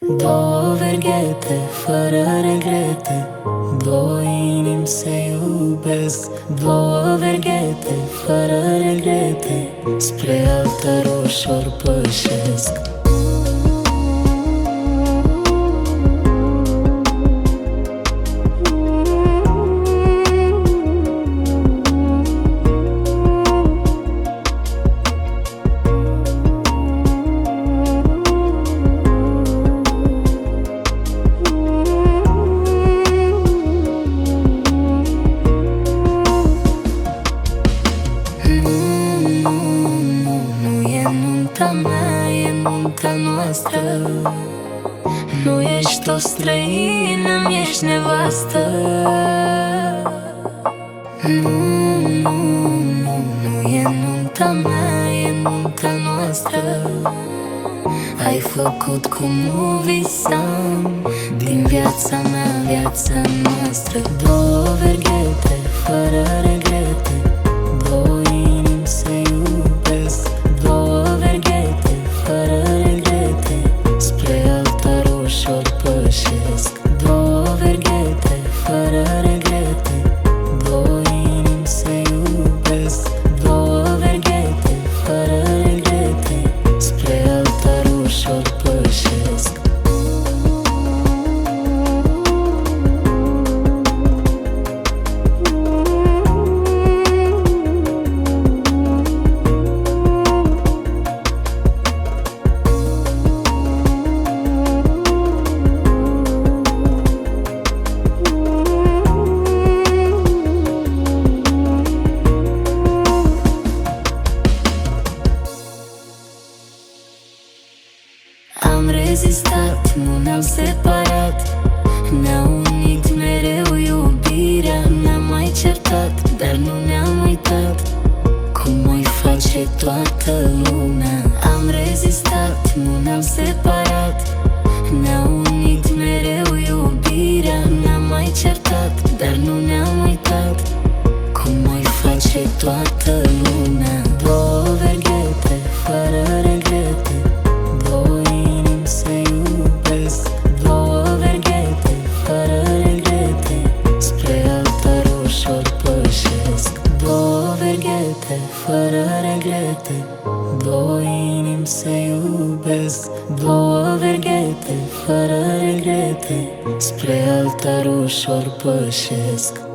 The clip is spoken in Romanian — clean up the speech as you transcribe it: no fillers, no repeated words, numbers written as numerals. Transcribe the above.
Două verghete, fără regrete, două inimi se iubesc. Două verghete, fără regrete, spre altă roșor pășesc. Nu e nunta mea, e nunta noastră. Nu ești o străină, mi-ești nevastă. Nu e nunta mea, e nunta noastră. Ai făcut cum nu visam din viața mea, viața noastră. Două verghete, fără regrete, două inimi se iubesc. Două verghete, fără regrete, spre alta roșor pășesc. Două verghete, fără regrete, două inimi se iubesc. Două verghete, fără regrete, spre alta roșor pășesc. Am rezistat, nu ne-au separat, ne-a unit mereu iubirea. Ne-am mai certat, dar nu ne-am uitat, cum o-i face toată lumea. Am rezistat, nu ne-am separat, ne-a unit mereu iubirea. Ne-am mai certat, dar nu ne-am uitat, cum o-i face toată lumea. Două verghete, fără regrete, două inimi se iubesc. Două verghete, fără regrete, spre alta roșor pășesc. Două verghete, fără regrete, două inimi se iubesc. Două verghete, fără regrete, spre alta roșor pășesc.